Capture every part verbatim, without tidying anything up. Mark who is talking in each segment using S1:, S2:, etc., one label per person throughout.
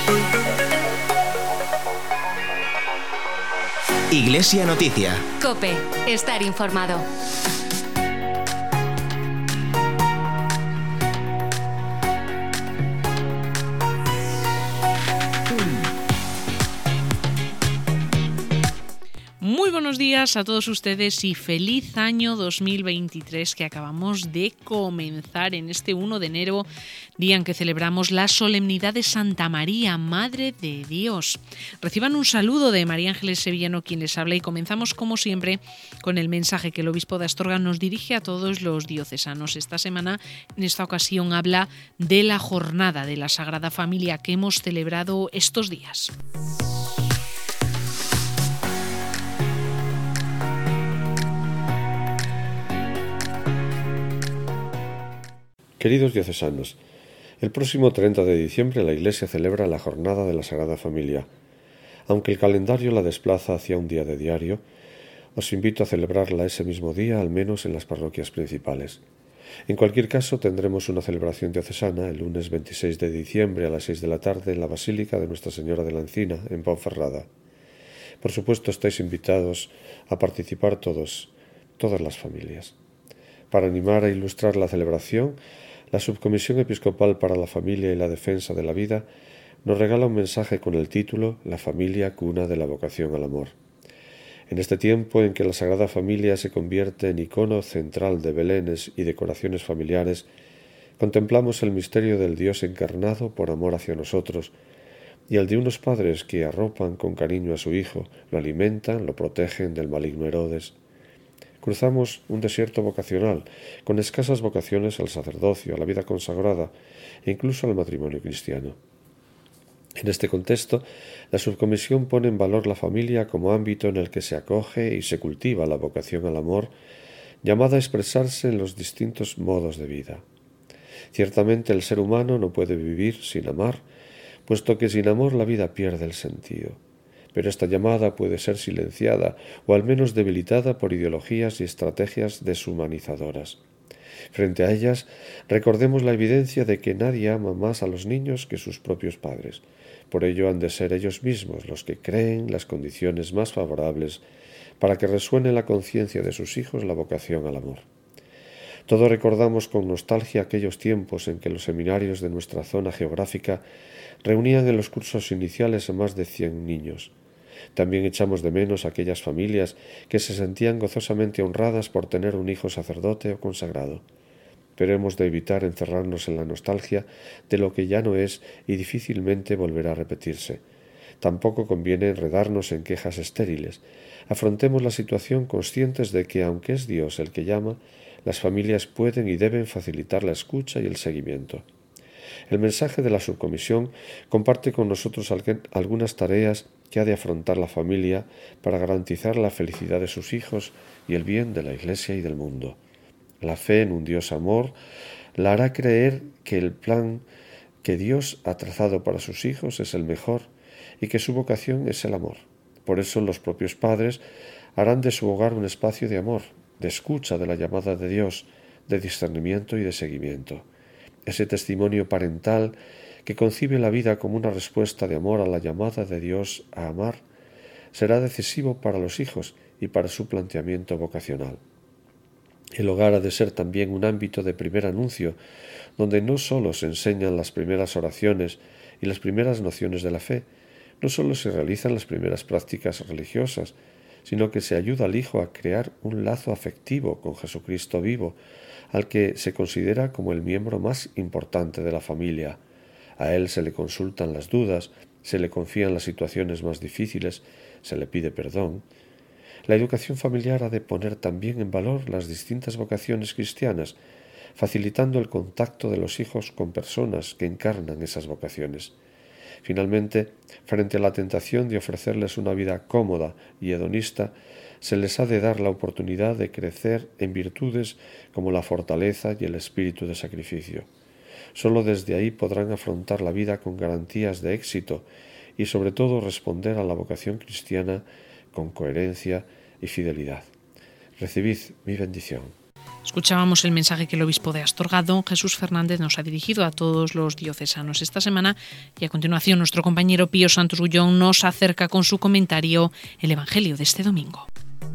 S1: Iglesia Noticia.
S2: COPE. Estar informado.
S3: Muy buenos días a todos ustedes y feliz año dos mil veintitrés que acabamos de comenzar en este primero de enero, día en que celebramos la solemnidad de Santa María, Madre de Dios. Reciban un saludo de María Ángeles Sevillano, quien les habla, y comenzamos como siempre con el mensaje que el obispo de Astorga nos dirige a todos los diocesanos. Esta semana, en esta ocasión, habla de la jornada de la Sagrada Familia que hemos celebrado estos días.
S4: Queridos diocesanos, el próximo treinta de diciembre la Iglesia celebra la Jornada de la Sagrada Familia. Aunque el calendario la desplaza hacia un día de diario, os invito a celebrarla ese mismo día, al menos en las parroquias principales. En cualquier caso, tendremos una celebración diocesana el lunes veintiséis de diciembre a las seis de la tarde en la Basílica de Nuestra Señora de la Encina, en Ponferrada. Por supuesto, estáis invitados a participar todos, todas las familias. Para animar e ilustrar la celebración, la Subcomisión Episcopal para la Familia y la Defensa de la Vida nos regala un mensaje con el título «La familia, cuna de la vocación al amor». En este tiempo en que la Sagrada Familia se convierte en icono central de belenes y decoraciones familiares, contemplamos el misterio del Dios encarnado por amor hacia nosotros y el de unos padres que arropan con cariño a su Hijo, lo alimentan, lo protegen del maligno Herodes. Cruzamos un desierto vocacional, con escasas vocaciones al sacerdocio, a la vida consagrada e incluso al matrimonio cristiano. En este contexto, la Subcomisión pone en valor la familia como ámbito en el que se acoge y se cultiva la vocación al amor, llamada a expresarse en los distintos modos de vida. Ciertamente el ser humano no puede vivir sin amar, puesto que sin amor la vida pierde el sentido. Pero esta llamada puede ser silenciada o al menos debilitada por ideologías y estrategias deshumanizadoras. Frente a ellas, recordemos la evidencia de que nadie ama más a los niños que sus propios padres. Por ello han de ser ellos mismos los que creen las condiciones más favorables para que resuene en la conciencia de sus hijos la vocación al amor. Todos recordamos con nostalgia aquellos tiempos en que los seminarios de nuestra zona geográfica reunían en los cursos iniciales a más de cien niños. También echamos de menos aquellas familias que se sentían gozosamente honradas por tener un hijo sacerdote o consagrado. Pero hemos de evitar encerrarnos en la nostalgia de lo que ya no es y difícilmente volverá a repetirse. Tampoco conviene enredarnos en quejas estériles. Afrontemos la situación conscientes de que, aunque es Dios el que llama, las familias pueden y deben facilitar la escucha y el seguimiento. El mensaje de la Subcomisión comparte con nosotros algunas tareas que ha de afrontar la familia para garantizar la felicidad de sus hijos y el bien de la Iglesia y del mundo. La fe en un Dios amor la hará creer que el plan que Dios ha trazado para sus hijos es el mejor y que su vocación es el amor. Por eso los propios padres harán de su hogar un espacio de amor, de escucha de la llamada de Dios, de discernimiento y de seguimiento. Ese testimonio parental que concibe la vida como una respuesta de amor a la llamada de Dios a amar será decisivo para los hijos y para su planteamiento vocacional. El hogar ha de ser también un ámbito de primer anuncio, donde no solo se enseñan las primeras oraciones y las primeras nociones de la fe, no solo se realizan las primeras prácticas religiosas, sino que se ayuda al hijo a crear un lazo afectivo con Jesucristo vivo, al que se considera como el miembro más importante de la familia. A él se le consultan las dudas, se le confían las situaciones más difíciles, se le pide perdón. La educación familiar ha de poner también en valor las distintas vocaciones cristianas, facilitando el contacto de los hijos con personas que encarnan esas vocaciones. Finalmente, frente a la tentación de ofrecerles una vida cómoda y hedonista, se les ha de dar la oportunidad de crecer en virtudes como la fortaleza y el espíritu de sacrificio. Solo desde ahí podrán afrontar la vida con garantías de éxito y sobre todo responder a la vocación cristiana con coherencia y fidelidad. Recibid mi bendición.
S3: Escuchábamos el mensaje que el obispo de Astorga, don Jesús Fernández, nos ha dirigido a todos los diocesanos esta semana, y a continuación nuestro compañero Pío Santos Gullón nos acerca con su comentario el Evangelio de este domingo.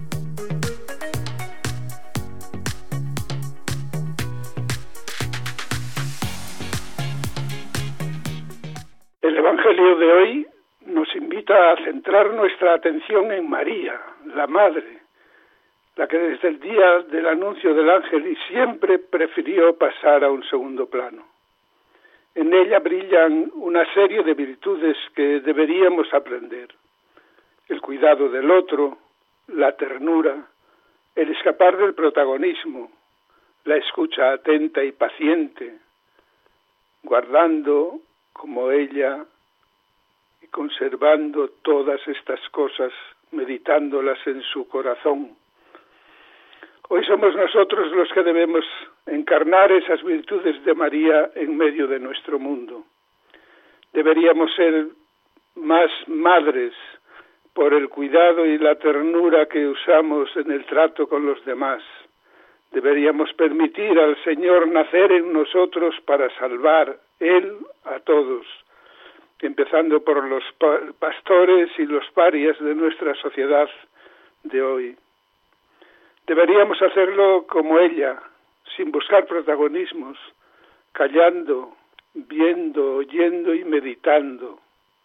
S5: El Evangelio de hoy nos invita a centrar nuestra atención en María, la Madre, la que desde el día del anuncio del ángel y siempre prefirió pasar a un segundo plano. En ella brillan una serie de virtudes que deberíamos aprender: el cuidado del otro, la ternura, el escapar del protagonismo, la escucha atenta y paciente, guardando como ella y conservando todas estas cosas, meditándolas en su corazón. Hoy somos nosotros los que debemos encarnar esas virtudes de María en medio de nuestro mundo. Deberíamos ser más madres por el cuidado y la ternura que usamos en el trato con los demás. Deberíamos permitir al Señor nacer en nosotros para salvar Él a todos, empezando por los pastores y los parias de nuestra sociedad de hoy. Deberíamos hacerlo como ella, sin buscar protagonismos, callando, viendo, oyendo y meditando.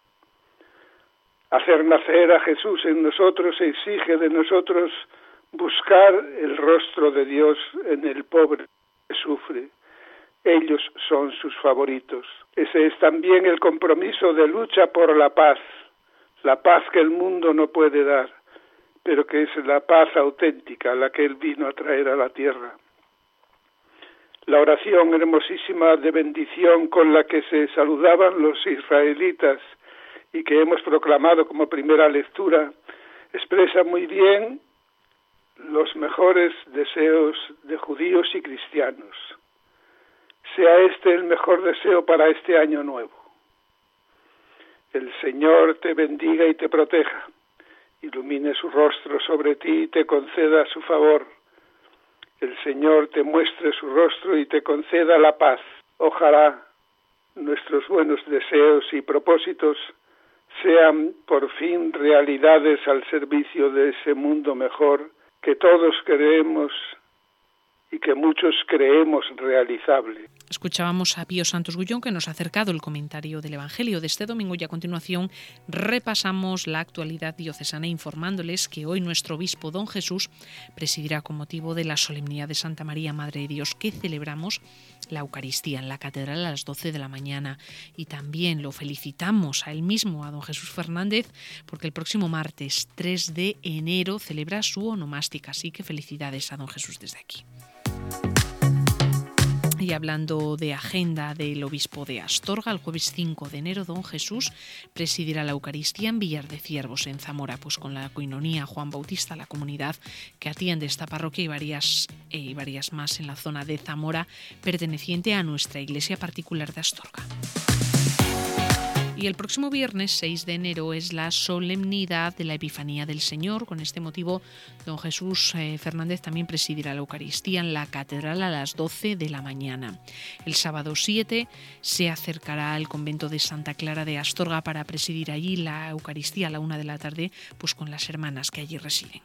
S5: Hacer nacer a Jesús en nosotros exige de nosotros buscar el rostro de Dios en el pobre que sufre. Ellos son sus favoritos. Ese es también el compromiso de lucha por la paz, la paz que el mundo no puede dar, pero que es la paz auténtica, la que Él vino a traer a la tierra. La oración hermosísima de bendición con la que se saludaban los israelitas y que hemos proclamado como primera lectura, expresa muy bien los mejores deseos de judíos y cristianos. Sea este el mejor deseo para este año nuevo. El Señor te bendiga y te proteja, ilumine su rostro sobre ti y te conceda su favor. El Señor te muestre su rostro y te conceda la paz. Ojalá nuestros buenos deseos y propósitos sean por fin realidades al servicio de ese mundo mejor que todos queremos y que muchos creemos realizable.
S3: Escuchábamos a Pío Santos Gullón, que nos ha acercado el comentario del Evangelio de este domingo, y a continuación repasamos la actualidad diocesana informándoles que hoy nuestro obispo don Jesús presidirá con motivo de la solemnidad de Santa María, Madre de Dios, que celebramos la Eucaristía en la catedral a las doce de la mañana. Y también lo felicitamos a él mismo, a don Jesús Fernández, porque el próximo martes tres de enero celebra su onomástica, así que felicidades a don Jesús desde aquí. Y hablando de agenda del obispo de Astorga, el jueves cinco de enero don Jesús presidirá la Eucaristía en Villar de Ciervos, en Zamora, pues con la coinonía Juan Bautista, la comunidad que atiende esta parroquia y varias, eh, y varias más en la zona de Zamora, perteneciente a nuestra iglesia particular de Astorga. Y el próximo viernes seis de enero es la solemnidad de la Epifanía del Señor. Con este motivo, don Jesús eh, Fernández también presidirá la Eucaristía en la catedral a las doce de la mañana. El sábado siete se acercará al convento de Santa Clara de Astorga para presidir allí la Eucaristía a la una de la tarde, pues con las hermanas que allí residen.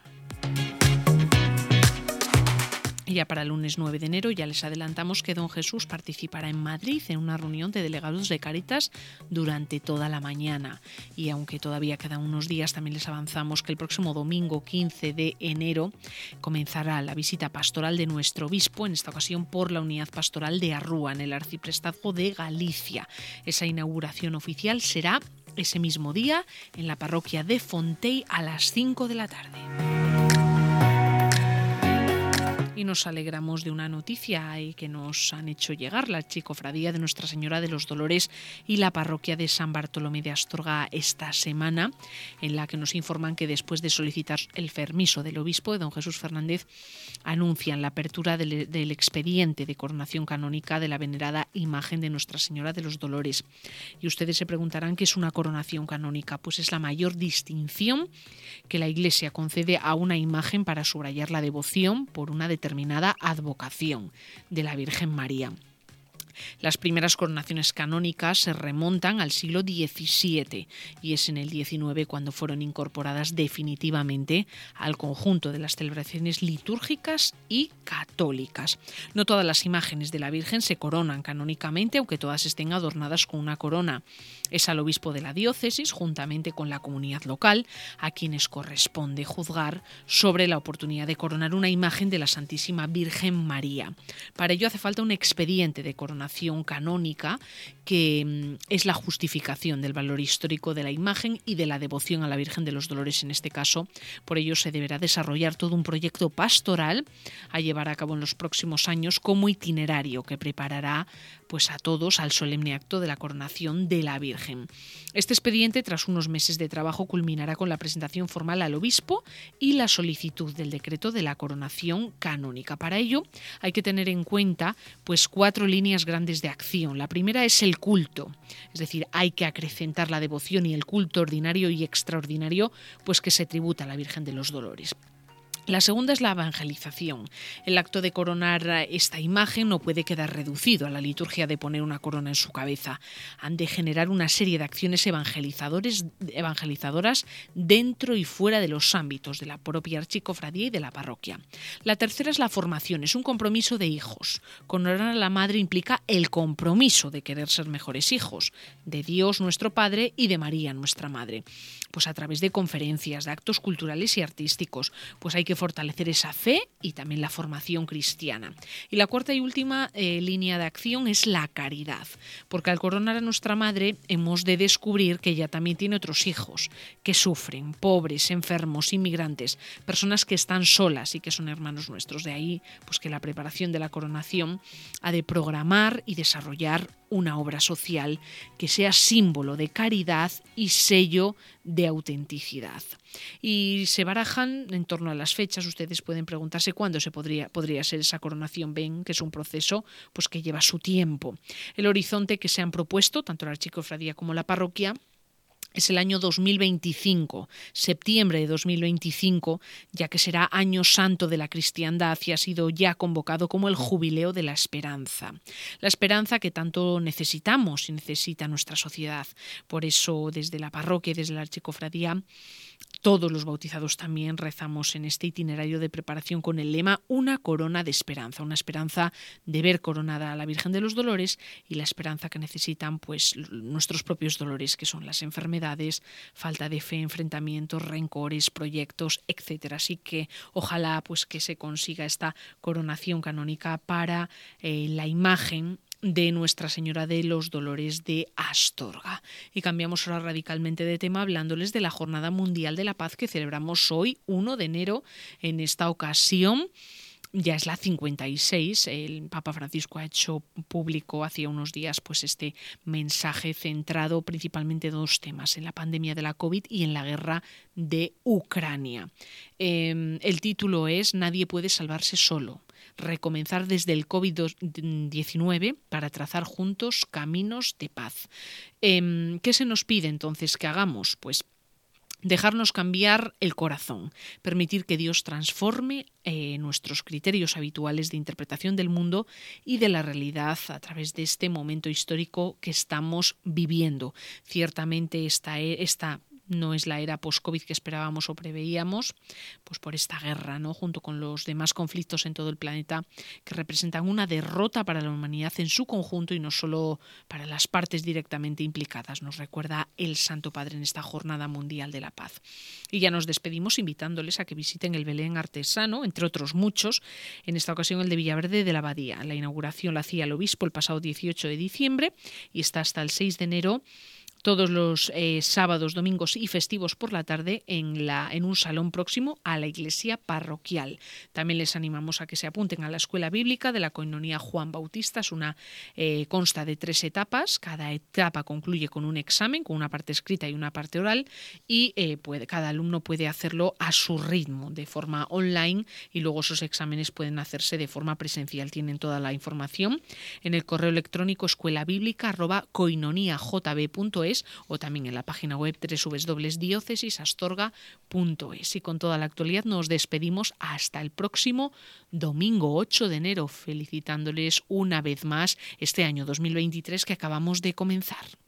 S3: Y ya para el lunes nueve de enero ya les adelantamos que don Jesús participará en Madrid en una reunión de delegados de Cáritas durante toda la mañana. Y aunque todavía quedan unos días, también les avanzamos que el próximo domingo quince de enero comenzará la visita pastoral de nuestro obispo, en esta ocasión por la unidad pastoral de Arrúa, en el arciprestazgo de Galicia. Esa inauguración oficial será ese mismo día en la parroquia de Fontei a las cinco de la tarde. Y nos alegramos de una noticia que nos han hecho llegar la Archicofradía de Nuestra Señora de los Dolores y la parroquia de San Bartolomé de Astorga esta semana, en la que nos informan que después de solicitar el permiso del obispo, de don Jesús Fernández, anuncian la apertura del, del expediente de coronación canónica de la venerada imagen de Nuestra Señora de los Dolores. Y ustedes se preguntarán qué es una coronación canónica. Pues es la mayor distinción que la Iglesia concede a una imagen para subrayar la devoción por una determinada determinada advocación de la Virgen María. Las primeras coronaciones canónicas se remontan al siglo diecisiete y es en el diecinueve cuando fueron incorporadas definitivamente al conjunto de las celebraciones litúrgicas y católicas. No todas las imágenes de la Virgen se coronan canónicamente, aunque todas estén adornadas con una corona. Es al obispo de la diócesis, juntamente con la comunidad local, a quienes corresponde juzgar sobre la oportunidad de coronar una imagen de la Santísima Virgen María. Para ello hace falta un expediente de coronación canónica, que es la justificación del valor histórico de la imagen y de la devoción a la Virgen de los Dolores en este caso. Por ello se deberá desarrollar todo un proyecto pastoral a llevar a cabo en los próximos años como itinerario que preparará pues a todos al solemne acto de la coronación de la Virgen. Este expediente, tras unos meses de trabajo, culminará con la presentación formal al obispo y la solicitud del decreto de la coronación canónica. Para ello hay que tener en cuenta pues cuatro líneas grandes de acción. La primera es el culto, es decir, hay que acrecentar la devoción y el culto ordinario y extraordinario pues que se tributa a la Virgen de los Dolores. La segunda es la evangelización. El acto de coronar esta imagen no puede quedar reducido a la liturgia de poner una corona en su cabeza. Han de generar una serie de acciones evangelizadores, evangelizadoras dentro y fuera de los ámbitos de la propia archicofradía y de la parroquia. La tercera es la formación, es un compromiso de hijos. Coronar a la madre implica el compromiso de querer ser mejores hijos, de Dios nuestro Padre y de María nuestra Madre. Pues a través de conferencias, de actos culturales y artísticos, pues hay que fortalecer esa fe y también la formación cristiana. Y la cuarta y última eh, línea de acción es la caridad, porque al coronar a nuestra madre hemos de descubrir que ella también tiene otros hijos que sufren, pobres, enfermos, inmigrantes, personas que están solas y que son hermanos nuestros. De ahí pues que la preparación de la coronación ha de programar y desarrollar una obra social que sea símbolo de caridad y sello de autenticidad. Y se barajan en torno a las fechas. Ustedes pueden preguntarse cuándo se podría, podría ser esa coronación. Ven que es un proceso pues, que lleva su tiempo. El horizonte que se han propuesto, tanto la archicofradía como la parroquia, es el año dos mil veinticinco, septiembre de dos mil veinticinco, ya que será año santo de la cristiandad y ha sido ya convocado como el jubileo de la esperanza. La esperanza que tanto necesitamos y necesita nuestra sociedad. Por eso, desde la parroquia y desde la archicofradía, todos los bautizados también rezamos en este itinerario de preparación con el lema Una corona de esperanza, una esperanza de ver coronada a la Virgen de los Dolores y la esperanza que necesitan pues nuestros propios dolores, que son las enfermedades, falta de fe, enfrentamientos, rencores, proyectos, etcétera. Así que ojalá pues que se consiga esta coronación canónica para eh, la imagen de Nuestra Señora de los Dolores de Astorga. Y cambiamos ahora radicalmente de tema hablándoles de la Jornada Mundial de la Paz que celebramos hoy, primero de enero. En esta ocasión ya es la cincuenta y seis. El Papa Francisco ha hecho público hacía unos días pues este mensaje centrado principalmente en dos temas, en la pandemia de la COVID y en la guerra de Ucrania. Eh, el título es Nadie puede salvarse solo. Recomenzar desde el COVID diecinueve para trazar juntos caminos de paz. Eh, ¿Qué se nos pide entonces que hagamos? Pues dejarnos cambiar el corazón, permitir que Dios transforme eh, nuestros criterios habituales de interpretación del mundo y de la realidad a través de este momento histórico que estamos viviendo. Ciertamente esta, esta no es la era post-COVID que esperábamos o preveíamos, pues por esta guerra, ¿no? Junto con los demás conflictos en todo el planeta que representan una derrota para la humanidad en su conjunto y no solo para las partes directamente implicadas, nos recuerda el Santo Padre en esta Jornada Mundial de la Paz. Y ya nos despedimos invitándoles a que visiten el Belén artesano, entre otros muchos, en esta ocasión el de Villaverde de la Abadía. La inauguración la hacía el obispo el pasado dieciocho de diciembre y está hasta el seis de enero. Todos los eh, sábados, domingos y festivos por la tarde en, la, en un salón próximo a la iglesia parroquial. También les animamos a que se apunten a la escuela bíblica de la Coinonía Juan Bautista. Es una eh, consta de tres etapas. Cada etapa concluye con un examen, con una parte escrita y una parte oral. Y eh, puede, cada alumno puede hacerlo a su ritmo, de forma online. Y luego esos exámenes pueden hacerse de forma presencial. Tienen toda la información en el correo electrónico escuela bíblica arroba coinoniajb punto es. es o también en la página web doble u doble u doble u punto diócesis astorga punto es. Y con toda la actualidad nos despedimos hasta el próximo domingo ocho de enero, felicitándoles una vez más este año dos mil veintitrés que acabamos de comenzar.